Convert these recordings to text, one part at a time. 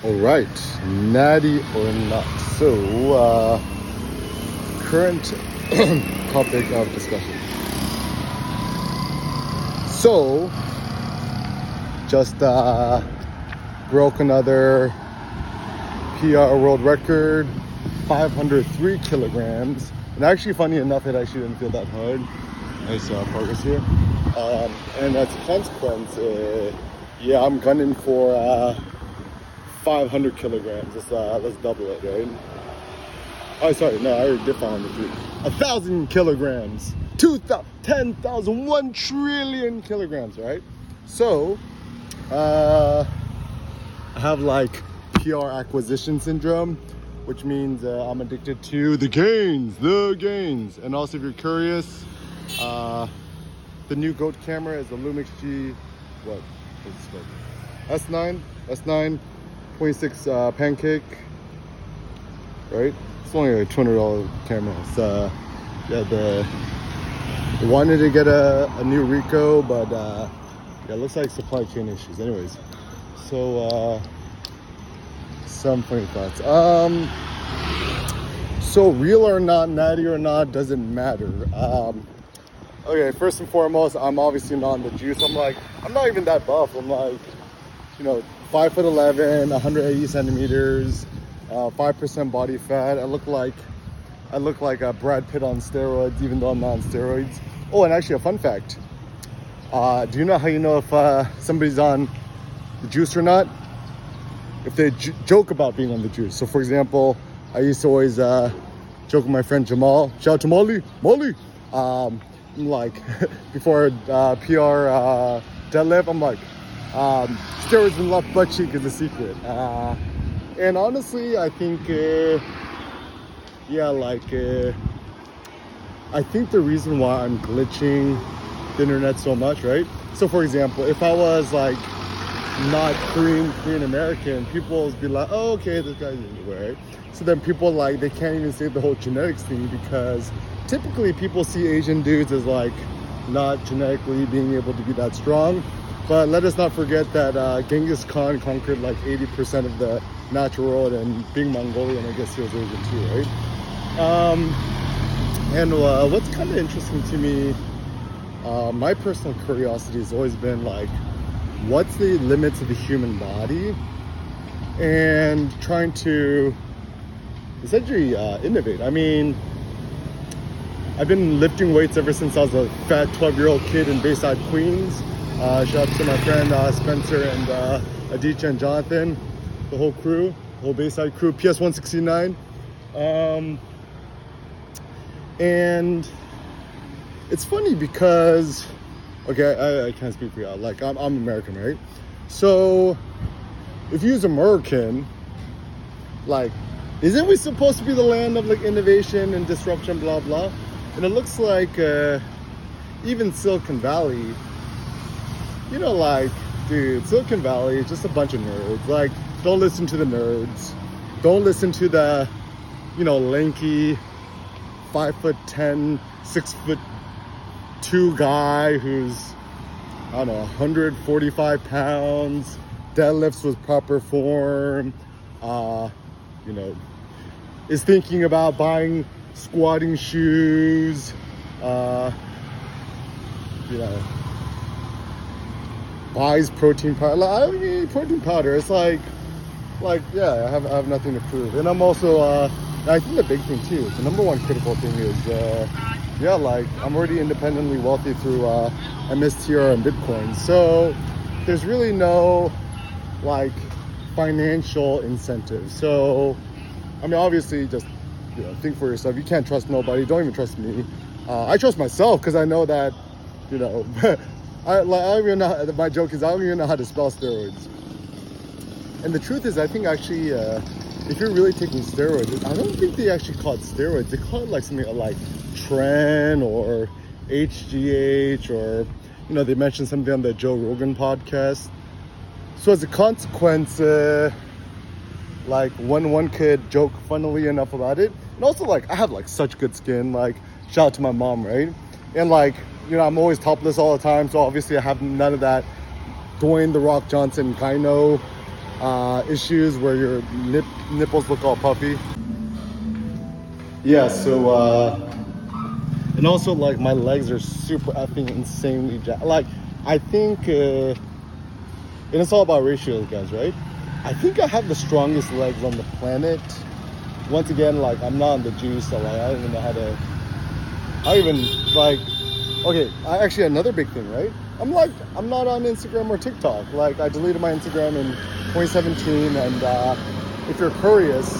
All right, natty or not. So, current topic of discussion. So, just broke another PR world record, 503 kilograms. And actually, funny enough, it actually didn't feel that hard. Nice progress here. And as a consequence, yeah, I'm gunning for 500 kilograms. Let's double it, right? Oh, sorry, no, I already did 503. 1,000 kilograms, 2,000, 10,000, 1 trillion kilograms, right? So, I have like PR acquisition syndrome, which means I'm addicted to the gains. And also, if you're curious, the new GOAT camera is the Lumix G, S9, 26 pancake, right? It's only a $200 camera. So yeah, wanted to get a new Ricoh, but yeah, it looks like supply chain issues. Anyways, so some funny thoughts. So real or not, natty or not, doesn't matter. Okay, first and foremost, I'm obviously not on the juice. I'm not even that buff. I'm like, 5'11", 180 centimeters, 5% body fat. I look like Brad Pitt on steroids, even though I'm not on steroids. Oh, and actually a fun fact. Do you know how you know if somebody's on the juice or not? If they joke about being on the juice. So for example, I used to always joke with my friend Jamal. Shout out to Molly. Like before PR deadlift, I'm like, steroids and left butt cheek is a secret. And honestly, I think, I think the reason why I'm glitching the internet so much, right? So for example, if I was like not Korean American, people would be like, oh, okay, this guy's anywhere, right? So then people they can't even say the whole genetics thing, because typically people see Asian dudes as like not genetically being able to be that strong. But let us not forget that Genghis Khan conquered like 80% of the natural world, and being Mongolian, I guess he was Asian too, right? And what's kind of interesting to me, my personal curiosity has always been like, what's the limits of the human body? And trying to essentially innovate. I mean, I've been lifting weights ever since I was a fat 12-year-old kid in Bayside, Queens. Shout out to my friend Spencer and Aditya and Jonathan, the whole crew, the whole Bayside crew, PS169. And it's funny because, okay, I can't speak for y'all. Like, I'm American, right? So, if you're American, like, isn't we supposed to be the land of like innovation and disruption, blah blah? And it looks like even Silicon Valley. Like, dude, Silicon Valley is just a bunch of nerds. Like, don't listen to the nerds. Don't listen to the, lanky, 5'10", 6'2" guy who's, I don't know, 145 pounds, deadlifts with proper form, is thinking about buying squatting shoes, buys protein powder. I don't need protein powder. It's like yeah, I have nothing to prove. And I'm also I think the big thing too, the number one critical thing is I'm already independently wealthy through MSTR and Bitcoin. So there's really no financial incentive. So I mean, obviously, just think for yourself. You can't trust nobody. Don't even trust me. I trust myself because I know that I don't even know. My joke is I don't even know how to spell steroids. And the truth is, I think actually, if you're really taking steroids, I don't think they actually call it steroids. They call it like something like Tren or HGH, or they mentioned something on the Joe Rogan podcast. So as a consequence, when one could joke funnily enough about it, and also I have such good skin. Shout out to my mom, right? And I'm always topless all the time, so obviously I have none of that Dwayne The Rock Johnson gyno issues where your nipples look all puffy. Yeah, so and also like my legs are super effing insanely like I think and it's all about ratios, guys, right? I think I have the strongest legs on the planet. Once again, like I'm not on the juice, so like I don't even know how to okay, actually another big thing, right? I'm not on Instagram or TikTok. Like I deleted my Instagram in 2017, and if you're curious,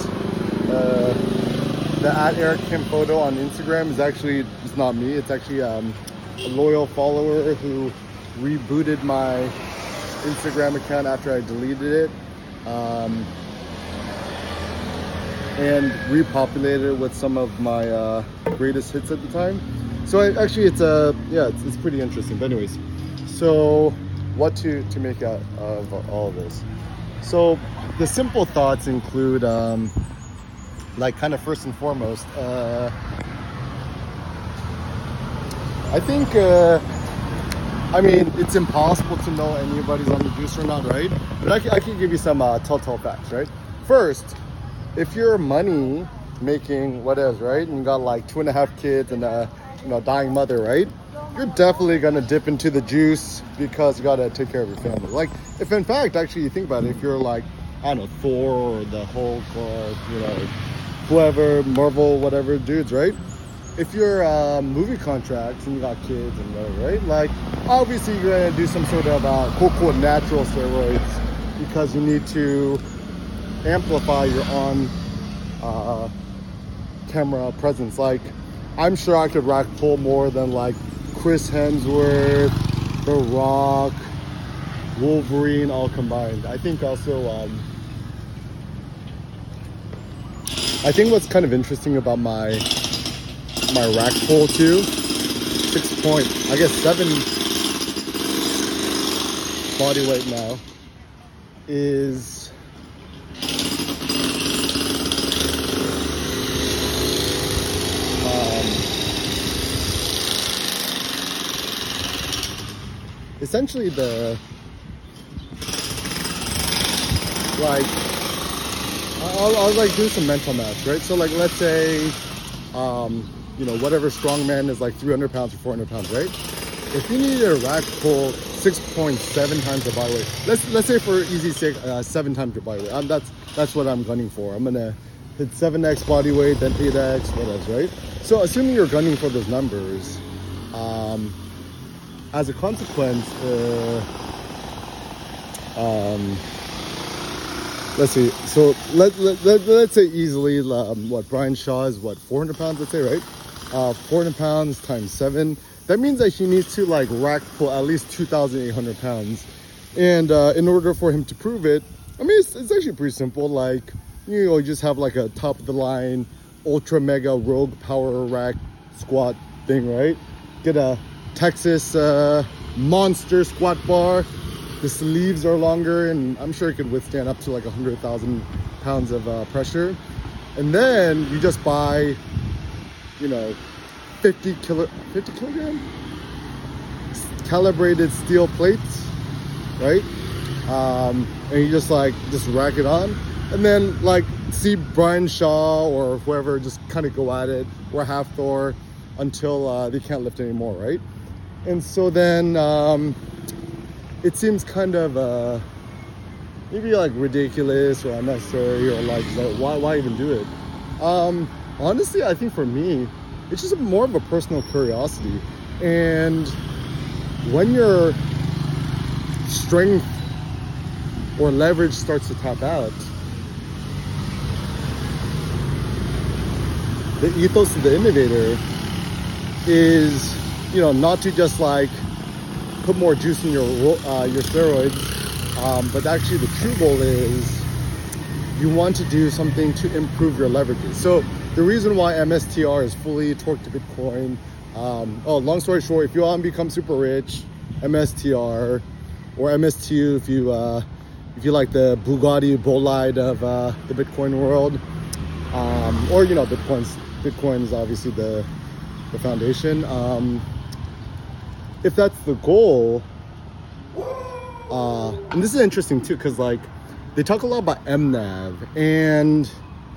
the @EricKimPhoto on Instagram is actually, it's not me, it's actually a loyal follower who rebooted my Instagram account after I deleted it, and repopulated it with some of my greatest hits at the time. So it's pretty interesting. But anyways, so what to make out of all of this? So the simple thoughts include like kind of first and foremost, I think I mean, it's impossible to know anybody's on the juice or not, right? But I can give you some telltale facts, right? First, if you're money making whatever, right, and you got like 2.5 kids and a dying mother, right, you're definitely gonna dip into the juice because you gotta take care of your family. Like, if in fact, actually, you think about it, if you're like, I don't know, Thor or the Hulk or whoever, Marvel, whatever dudes, right? If you're movie contracts and you got kids and whatever, right? Like, obviously you're gonna do some sort of quote natural steroids because you need to amplify your on camera presence. Like, I'm sure I could rack pull more than like Chris Hemsworth, The Rock, Wolverine all combined. I think also I think what's kind of interesting about my rack pull too, 7 body weight now, is essentially the like I'll like do some mental math, right? So like let's say whatever strongman is like 300 pounds or 400 pounds, right? If you need a rack pull 6.7 times the body weight, let's say for easy sake, 7 times your body weight. That's what I'm gunning for. I'm gonna hit 7x body weight, then 8x, whatever, right? So assuming you're gunning for those numbers, as a consequence, let's see. So let's say easily, what Brian Shaw is, 400 pounds, let's say, right? 400 pounds times 7. That means that he needs to like rack pull at least 2,800 pounds. And in order for him to prove it, I mean, it's actually pretty simple. Like, you just have like a top of the line, ultra mega rogue power rack squat thing, right? Get a Texas monster squat bar. The sleeves are longer, and I'm sure it could withstand up to like 100,000 pounds of pressure. And then you just buy, 50 kilogram calibrated steel plates, right? And you just rack it on, and then like see Brian Shaw or whoever just kind of go at it, or half Thor, until they can't lift anymore, right? And so then it seems kind of maybe like ridiculous or unnecessary, or like why even do it? Honestly, I think for me, it's just more of a personal curiosity. And when your strength or leverage starts to tap out, the ethos of the innovator is, not to just like put more juice in your steroids, but actually the true goal is you want to do something to improve your leverages. So the reason why MSTR is fully torqued to Bitcoin, long story short, if you want to become super rich, MSTR, or MSTU if you like the Bugatti bolide of the Bitcoin world, or Bitcoin is obviously the foundation. If that's the goal, and this is interesting too, because like they talk a lot about MNAV, and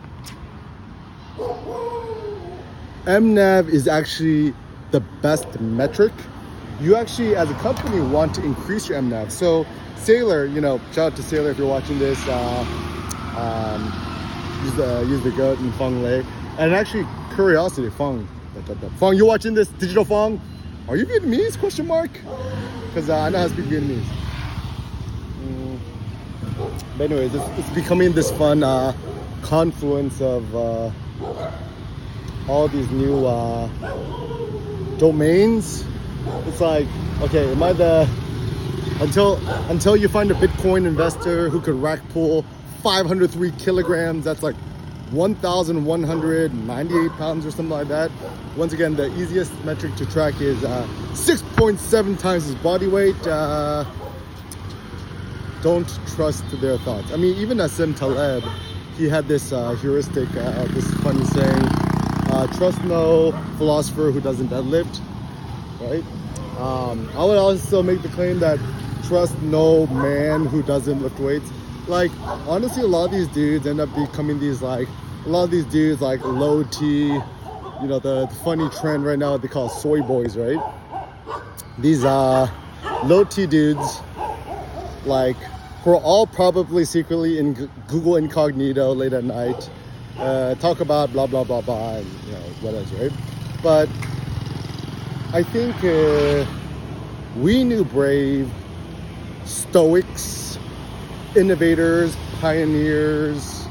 MNAV is actually the best metric. You actually, as a company, want to increase your MNAV. So Sailor, you know, shout out to Sailor if you're watching this. Use the goat and Fong Lei. And actually, curiosity, Fong. Fong, you watching this? Digital Fong? Are you Vietnamese? Question mark? Because I know how to speak Vietnamese. But anyways, it's becoming this fun confluence of all these new domains. It's like, okay, am I the until you find a Bitcoin investor who could rack pull 503 kilograms, that's like 1,198 pounds or something like that. Once again, the easiest metric to track is 6.7 times his body weight. Don't trust their thoughts. I mean, even Nassim Taleb, he had this heuristic, this funny saying, trust no philosopher who doesn't deadlift, right? I would also make the claim that trust no man who doesn't lift weights. Like, honestly, a lot of these dudes end up becoming these, like, a lot of these dudes, like, low T, you know, the funny trend right now, they call it soy boys, right? These low T dudes, like, who are all probably secretly in Google Incognito late at night, talk about blah, blah, blah, blah, and, you know, what else, right? But I think we New Brave, stoics, innovators, pioneers,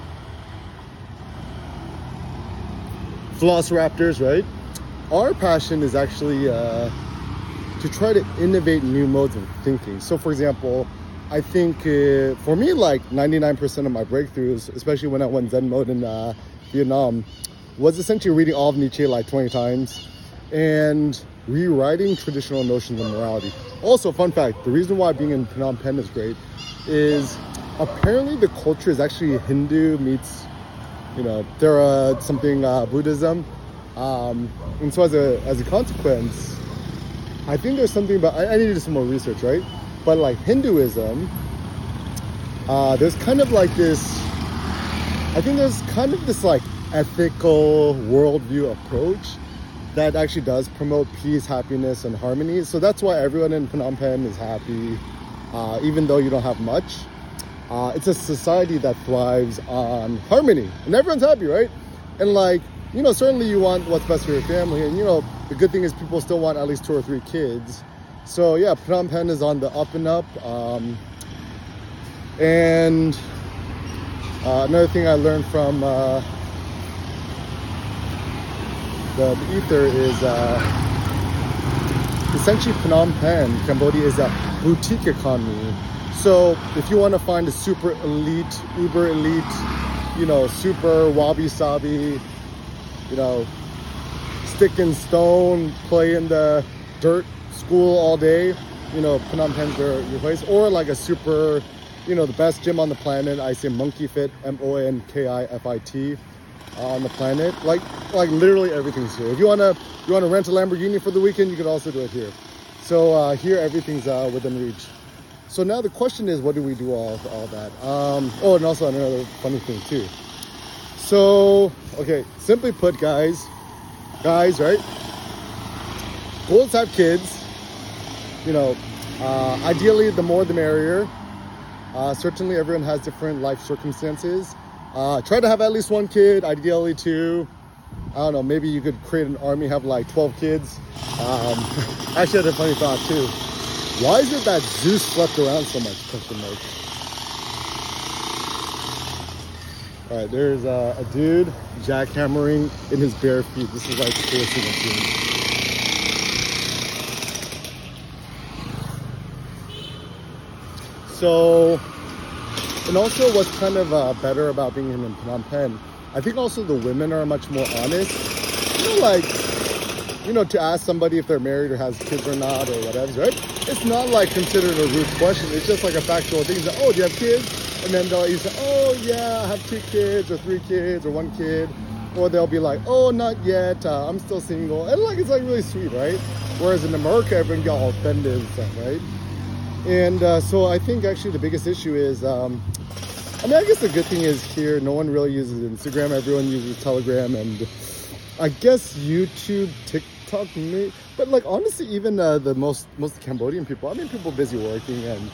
velociraptors, right? Our passion is actually to try to innovate new modes of thinking. So for example, I think for me, like 99% of my breakthroughs, especially when I went Zen mode in Vietnam, was essentially reading all of Nietzsche like 20 times and rewriting traditional notions of morality. Also, fun fact, the reason why being in Phnom Penh is great is apparently the culture is actually Hindu meets, you know, there something Buddhism. And so as a consequence, I think there's something about, I need to do some more research, right? But like Hinduism, there's kind of like this, I think there's kind of this like ethical worldview approach that actually does promote peace, happiness, and harmony. So that's why everyone in Phnom Penh is happy, even though you don't have much. It's a society that thrives on harmony, and everyone's happy, right? And like, you know, certainly you want what's best for your family, and you know, the good thing is people still want at least 2 or 3 kids. So yeah, Phnom Penh is on the up and up. And another thing I learned from the ether is essentially Phnom Penh, Cambodia, is a boutique economy. So if you want to find a super elite, uber elite, you know, super wabi-sabi, you know, stick and stone, play in the dirt school all day, you know, Phnom Penh's your place. Or like a super, you know, the best gym on the planet, I say Monkey Fit, MONKIFIT, on the planet. Like literally everything's here. If you wanna rent a Lamborghini for the weekend, you could also do it here. So here everything's within reach. So now the question is, what do we do all that? Oh, and also another funny thing too. So, okay, simply put, guys, right? Goals have kids. You know, ideally, the more the merrier. Certainly, everyone has different life circumstances. Try to have at least 1 kid, ideally 2. I don't know, maybe you could create an army, have like 12 kids. Actually, I had a funny thought too. Why is it that Zeus slept around so much? Question mark. All right, there's a dude jackhammering in his bare feet. This is like the coolest thing I've seen. So, and also what's kind of better about being in Phnom Penh, I think also the women are much more honest. You know, like, you know, to ask somebody if they're married or has kids or not or whatever, right? It's not like considered a rude question. It's just like a factual thing. Like, oh, do you have kids? And then they'll either say, oh yeah, I have 2 kids or 3 kids or 1 kid. Or they'll be like, oh, not yet, I'm still single. And like, it's like really sweet, right? Whereas in America, everyone get all offended and stuff, right? And so I think actually the biggest issue is, I mean, I guess the good thing is here, no one really uses Instagram. Everyone uses Telegram and I guess YouTube, TikTok, maybe. But like honestly, even the most Cambodian people, I mean, people busy working and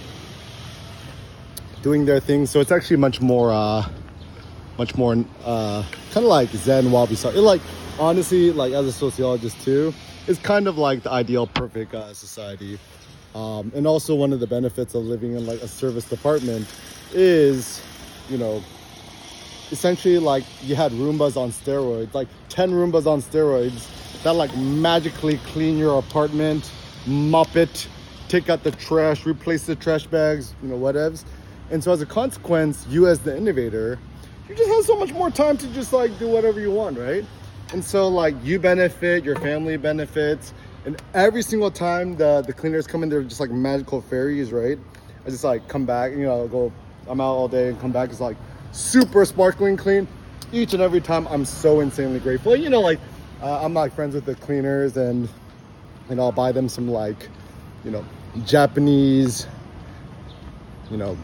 doing their thing. So it's actually much more kind of like Zen wabi sabi. Like honestly, like as a sociologist too, it's kind of like the ideal perfect society. And also one of the benefits of living in like a service department is, you know, essentially like you had Roombas on steroids, like 10 Roombas on steroids that like magically clean your apartment, mop it, take out the trash, replace the trash bags, you know, whatevs. And so as a consequence, you as the innovator, you just have so much more time to just like do whatever you want, right? And so like you benefit, your family benefits, and every single time the cleaners come in, they're just like magical fairies, right? I just like come back, you know, I'm out all day and come back, it's like super sparkling clean. Each and every time I'm so insanely grateful. You know, like I'm like friends with the cleaners and, you know, I'll buy them some like, you know, Japanese, you know,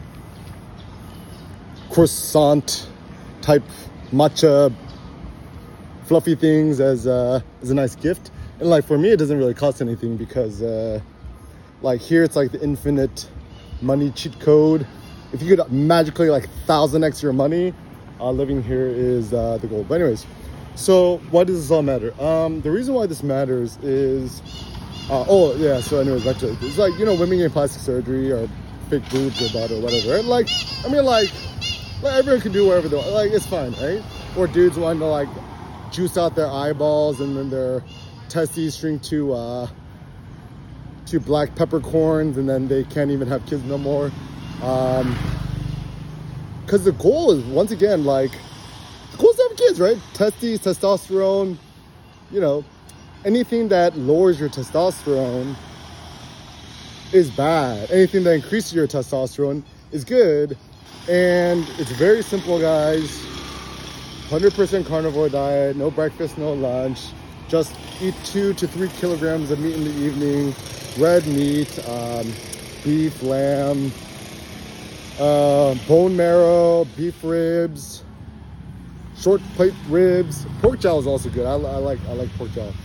croissant type matcha fluffy things as a nice gift. And like for me, it doesn't really cost anything because like here it's like the infinite money cheat code. If you could magically like 1000x your money, living here is the goal. But anyways, so why does this all matter? The reason why this matters is, oh yeah, so anyways, back to it. It's like, you know, women getting plastic surgery or fake boobs or butt or whatever. Right? Like, I mean, like everyone can do whatever they want. Like, it's fine, right? Or dudes wanting to like juice out their eyeballs and then their testes shrink to black peppercorns and then they can't even have kids no more. Because the goal is, once again, like, the goal is to have kids, right? Testes, testosterone, you know, anything that lowers your testosterone is bad. Anything that increases your testosterone is good. And it's very simple, guys. 100% carnivore diet, no breakfast, no lunch. Just eat 2 to 3 kilograms of meat in the evening. Red meat, beef, lamb, bone marrow, beef ribs, short plate ribs. Pork jowl is also good. I like pork jowl.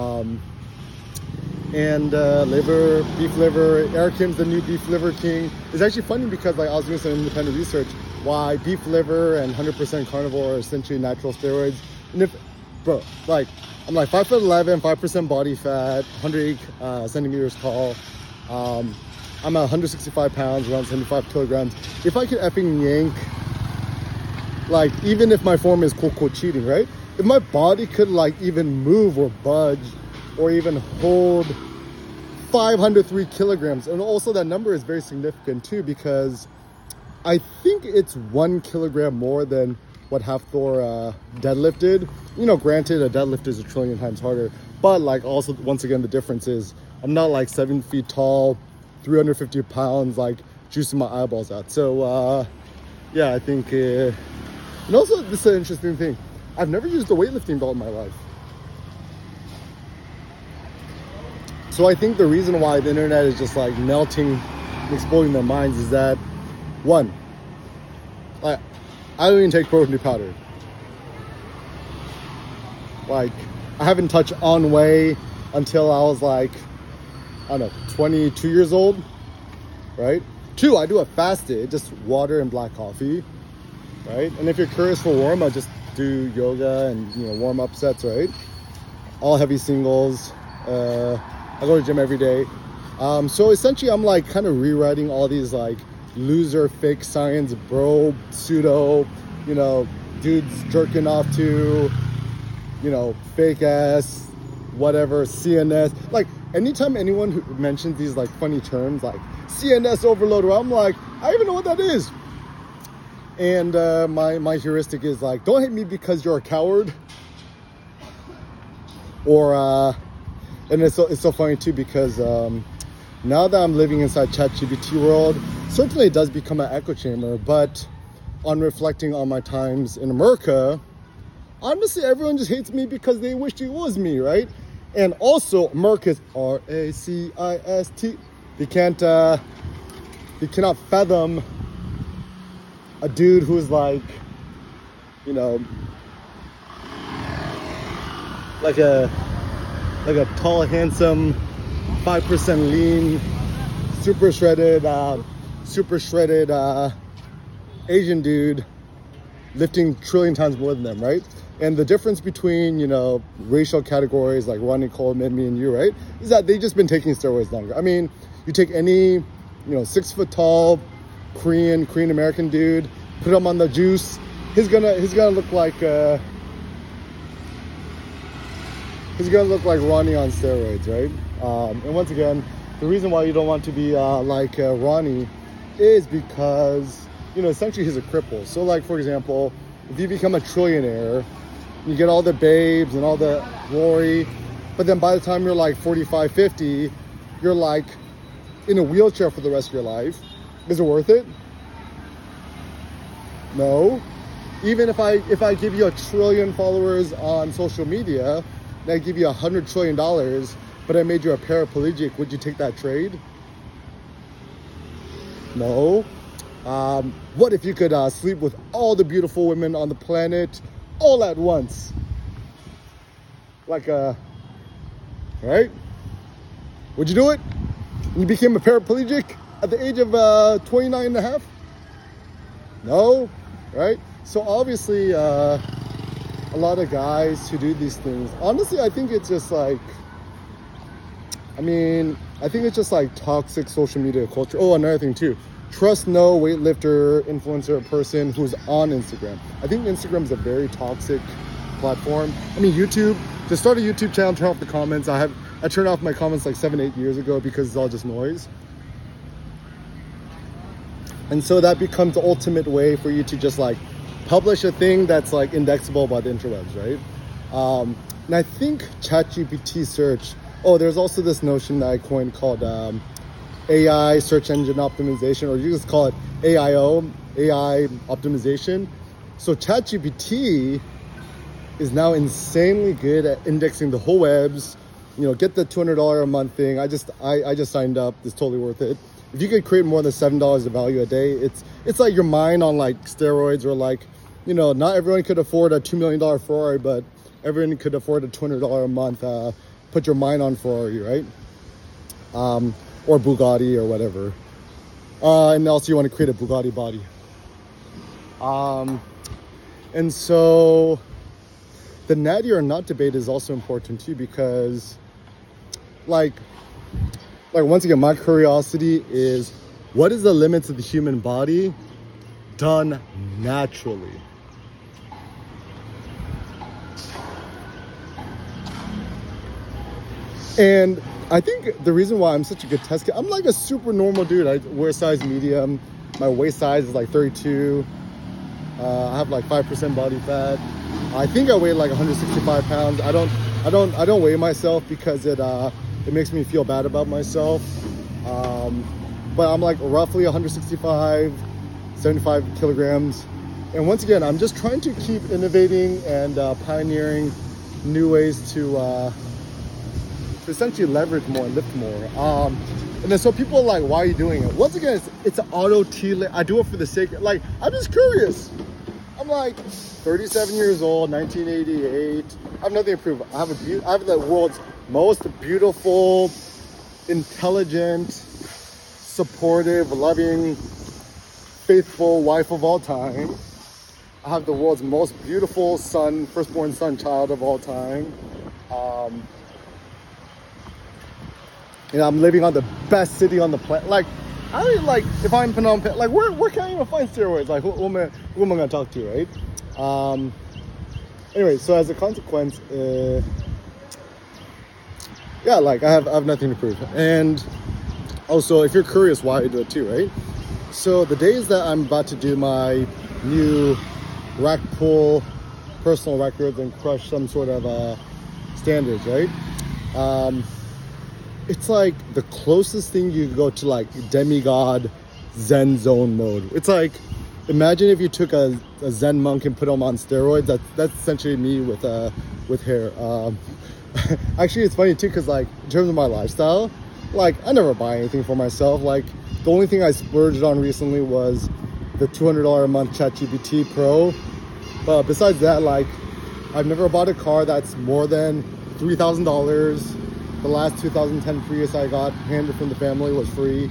And liver, beef liver. Eric Kim's the new beef liver king. It's actually funny because like I was doing some independent research why beef liver and 100% carnivore are essentially natural steroids. And if, bro, like I'm like 5'11", 5% body fat, 108 centimeters tall. I'm at 165 pounds, around 75 kilograms. If I could effing yank, like, even if my form is quote cheating, right? If my body could like even move or budge or even hold 503 kilograms, and also that number is very significant too because I think it's 1 kilogram more than what Hafthor deadlifted. You know, granted, a deadlift is 1 trillion times harder, but like also, once again, the difference is I'm not like 7 feet tall, 350 pounds, like juicing my eyeballs out. So yeah, I think, and also this is an interesting thing. I've never used a weightlifting belt in my life. So I think the reason why the internet is just like melting and exploding their minds is that, one, I don't even take protein powder. Like, I haven't touched On Whey until I was like, I don't know, 22 years old, right? 2, I do a fasted, just water and black coffee, right? And if you're curious for warm, I just do yoga and, you know, warm-up sets, right? All heavy singles. I go to the gym every day. So essentially, I'm like kind of rewriting all these like loser, fake science, bro, pseudo, you know, dudes jerking off to, you know, fake ass, whatever, CNS. Like, anytime anyone who mentions these like funny terms like CNS overload, I'm like, I don't even know what that is. And my heuristic is like, don't hate me because you're a coward. Or and it's so funny too because now that I'm living inside ChatGPT world, certainly it does become an echo chamber. But on reflecting on my times in America, honestly, everyone just hates me because they wished it was me, right? And also, America's RACIST. They can't they cannot fathom a dude who's like, you know, like a tall, handsome, 5% lean, super shredded Asian dude lifting trillion times more than them, right? And the difference between, you know, racial categories like Ronnie Coleman, me and you, right, is that they've just been taking steroids longer. I mean, you take any, you know, 6 foot tall Korean American dude, put him on the juice, he's gonna look like Ronnie on steroids, right? And once again, the reason why you don't want to be like Ronnie is because, you know, essentially he's a cripple. So like, for example, if you become a trillionaire, you get all the babes and all the glory, but then by the time you're like 45, 50, you're like in a wheelchair for the rest of your life. Is it worth it? No. Even if I give you 1 trillion followers on social media, and I give you $100 trillion, but I made you a paraplegic, would you take that trade? No. What if you could sleep with all the beautiful women on the planet all at once? Like right? Would you do it? And you became a paraplegic at the age of 29 and a half? No, right? So obviously, a lot of guys who do these things, honestly, I think it's just like, I think it's just like toxic social media culture. Oh, another thing too. Trust no weightlifter, influencer, person who's on Instagram. I think Instagram is a very toxic platform. I mean, YouTube, to start a YouTube channel, turn off the comments. I turned off my comments like 7-8 years ago because it's all just noise. And so that becomes the ultimate way for you to just like publish a thing that's like indexable by the interwebs, right? And I think ChatGPT search, there's also this notion that I coined called AI, search engine optimization, or you just call it AIO, AI optimization. So ChatGPT is now insanely good at indexing the whole webs. You know, get the $200 a month thing. I just signed up. It's totally worth it. If you could create more than $7 of value a day, it's like your mind on like steroids, or like, you know, not everyone could afford a $2 million Ferrari, but everyone could afford a $200 a month. Put your mind on Ferrari, right? Or Bugatti or whatever. And also you want to create a Bugatti body. And so the natty or not debate is also important too, because like once again, my curiosity is, what is the limits of the human body done naturally? And I think the reason why I'm such a good test kit, I'm like a super normal dude. I wear a size medium. My waist size is like 32. I have like 5% body fat. I think I weigh like 165 pounds. I don't weigh myself because it makes me feel bad about myself. But I'm like roughly 165, 75 kilograms. And once again, I'm just trying to keep innovating and pioneering new ways to essentially leverage more and lift more. And then so people are like, why are you doing it? Once again, it's an auto T. I do it for the sake of, like, I'm just curious. I'm like 37 years old, 1988. I have nothing to prove. I have the world's most beautiful, intelligent, supportive, loving, faithful wife of all time. I have the world's most beautiful son, firstborn son child of all time. You know, I'm living on the best city on the planet. Like, I don't even, like, if I'm in Phnom Penh, like, where can I even find steroids? Like, who am I gonna talk to, right? Anyway, so as a consequence, yeah, like, I have nothing to prove. And also, if you're curious why I do it too, right? So the days that I'm about to do my new rack pull personal records and crush some sort of standards, right? It's like the closest thing you go to like demigod Zen zone mode. It's like, imagine if you took a Zen monk and put him on steroids. That's essentially me with hair. Actually, it's funny too, because like in terms of my lifestyle, like I never buy anything for myself. Like The only thing I splurged on recently was the $200 a month ChatGPT Pro. But besides that, like, I've never bought a car that's more than $3,000. The last 2010 Prius I got handed from the family was free.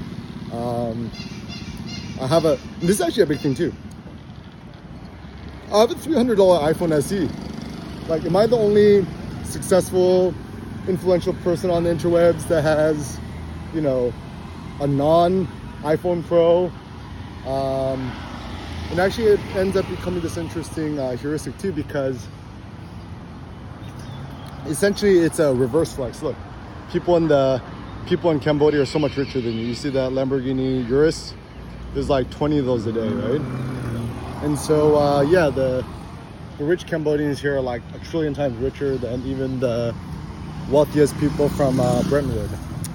This is actually a big thing too. I have a $300 iPhone SE. Like, am I the only successful, influential person on the interwebs that has, you know, a non-iPhone Pro? And actually it ends up becoming this interesting heuristic too, because essentially it's a reverse flex. Look, people in Cambodia are so much richer than you. You see that Lamborghini Urus? There's like 20 of those a day, right? And so, yeah, the rich Cambodians here are like 1 trillion times richer than even the wealthiest people from Brentwood.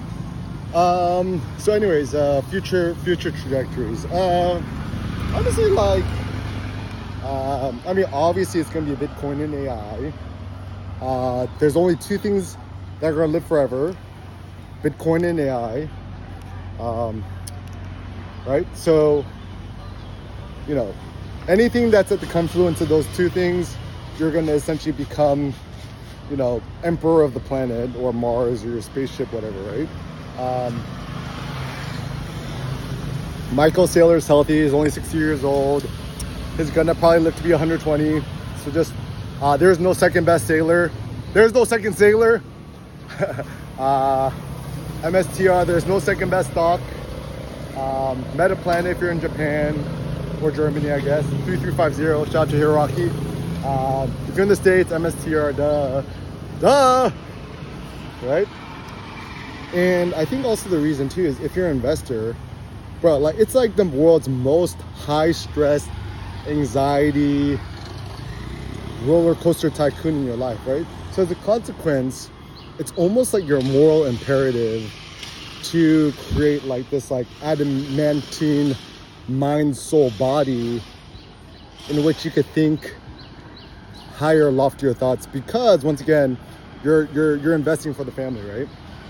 So anyways, future trajectories. Honestly, like, I mean, obviously it's going to be Bitcoin and AI. There's only two things that are going to live forever: Bitcoin and AI. Right? So, you know, anything that's at the confluence of those two things, you're going to essentially become, you know, emperor of the planet, or Mars, or your spaceship, whatever, right? Michael Saylor's healthy. He's only 60 years old. He's gonna probably live to be 120. So just, there's no second best sailor. There's no second sailor. MSTR, there's no second best stock. Metaplanet if you're in Japan or Germany, I guess. 3350, shout out to Hiroaki. If you're in the States, MSTR, duh, right? And I think also the reason too is if you're an investor, bro, like, it's like the world's most high stress, anxiety, roller coaster tycoon in your life, right? So as a consequence, it's almost like your moral imperative to create like this like adamantine mind, soul, body in which you could think higher, loftier thoughts, because once again, you're investing for the family, right?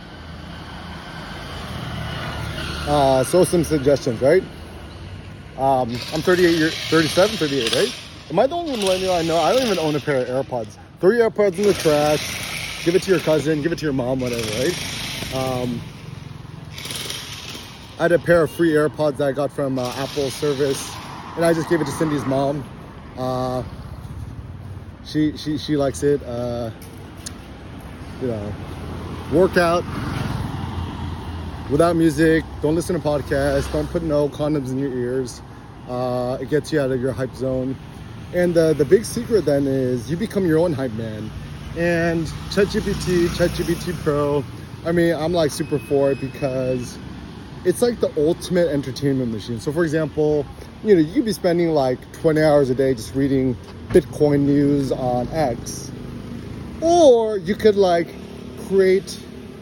So some suggestions, right? I'm 37, 38, right? Am I the only millennial I know? I don't even own a pair of AirPods. Throw your AirPods in the trash, give it to your cousin, give it to your mom, whatever, right? I had a pair of free AirPods that I got from Apple service, and I just gave it to Cindy's mom. She likes it. You know, workout without music, don't listen to podcasts, don't put no condoms in your ears. It gets you out of your hype zone. And the big secret then is you become your own hype man. And ChatGPT Pro, I mean, I'm like super for it because it's like the ultimate entertainment machine. So for example, you know, you could be spending like 20 hours a day just reading Bitcoin news on X. Or you could like create,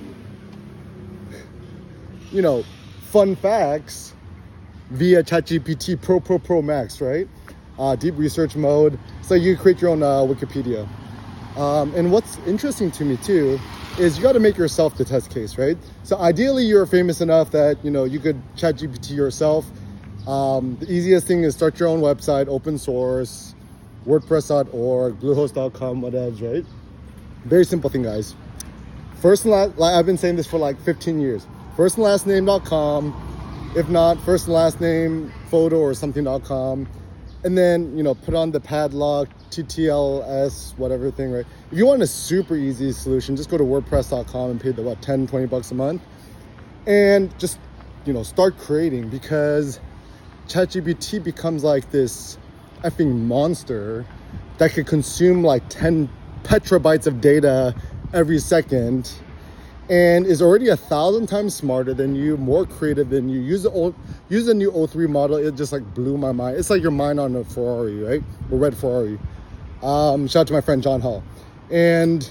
you know, fun facts via ChatGPT Pro Max, right? Deep research mode. So you create your own Wikipedia. And what's interesting to me too is you got to make yourself the test case, right? So ideally you're famous enough that, you know, you could ChatGPT yourself. The easiest thing is start your own website, open source, WordPress.org, Bluehost.com, whatever, right? Very simple thing, guys. First and last, like I've been saying this for like 15 years. First and last name.com. If not, first and last name photo or something.com. And then, you know, put on the padlock, TTLS, whatever thing, right? If you want a super easy solution, just go to WordPress.com and pay the, what, 10, 20 bucks a month. And just, you know, start creating, because ChatGPT becomes like this effing monster that could consume like 10 petabytes of data every second, and is already 1,000 times smarter than you, more creative than you. Use the new O3 model. It just like blew my mind. It's like your mind on a Ferrari, right? A red Ferrari. Shout out to my friend John Hall. And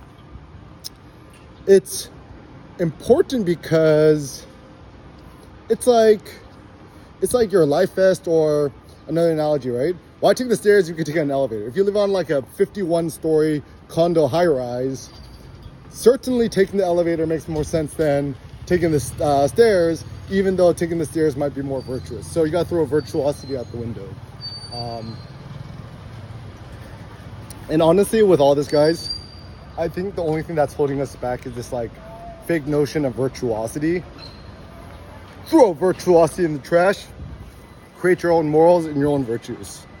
it's important because it's like your life vest, or another analogy, right? Why take the stairs? You could take an elevator. If you live on like a 51-story condo high-rise, certainly taking the elevator makes more sense than taking the stairs, even though taking the stairs might be more virtuous. So you gotta throw virtuosity out the window. And honestly, with all this, guys, I think the only thing that's holding us back is this like fake notion of virtuosity. Throw virtuosity in the trash, create your own morals and your own virtues.